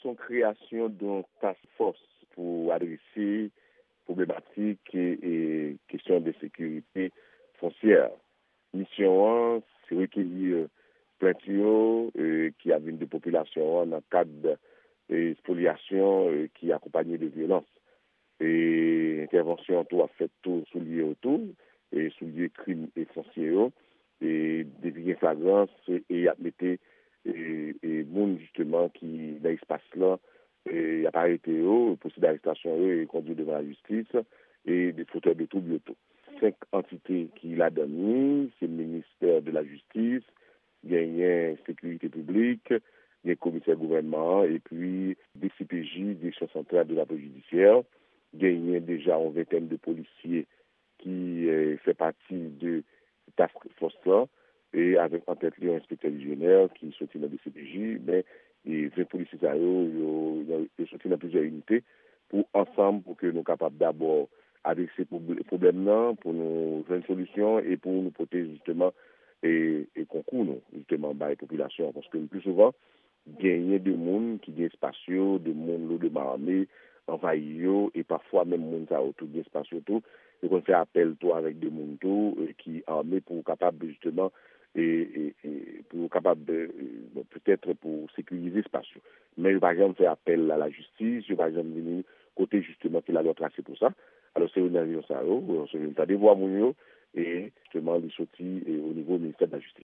son création d'un task force pour adresser problématiques et questions de sécurité foncière. Mission 1, c'est recueillir plaintes qui avaient des populations dans le cadre de spoliation qui accompagnait de violences. Et intervention tout a fait tout soulier autour et soulier crimes et fonciers et des flagrances et a metté et monde justement qui dans l'espace là et a pas arrêté possible d'arrestation et conduit devant la justice et des fauteurs de tout bientôt. 5 entités qui l'a donné, c'est le ministère de la Justice, il y a sécurité publique, il y a le commissaire gouvernement et puis des CPJ, direction centrale de la police judiciaire. Il y a déjà une vingtaine de policiers qui fait partie de task force là et avec en tête l'inspecteur régional qui sorti dans des CPJ, mais et 20 policiers ils sorti dans plusieurs unités pour ensemble pour que nous capables d'abord avec ces problèmes-là pour nous faire une solution et pour nous protéger justement et concours nous justement par la population parce que le plus souvent gagner de monde qui des spatiaux de monde de armée envahi et parfois même monde ça autour des spatiaux tout et qu'on fait appel toi avec des monde qui armés pour capable justement et pour capable peut-être pour sécuriser spatiaux mais par exemple fait appel à la justice par exemple venir côté justement qui la doit tracer pour ça. Alors c'est une avion ça, c'est une des voies et justement les sorties au niveau du ministère de la Justice.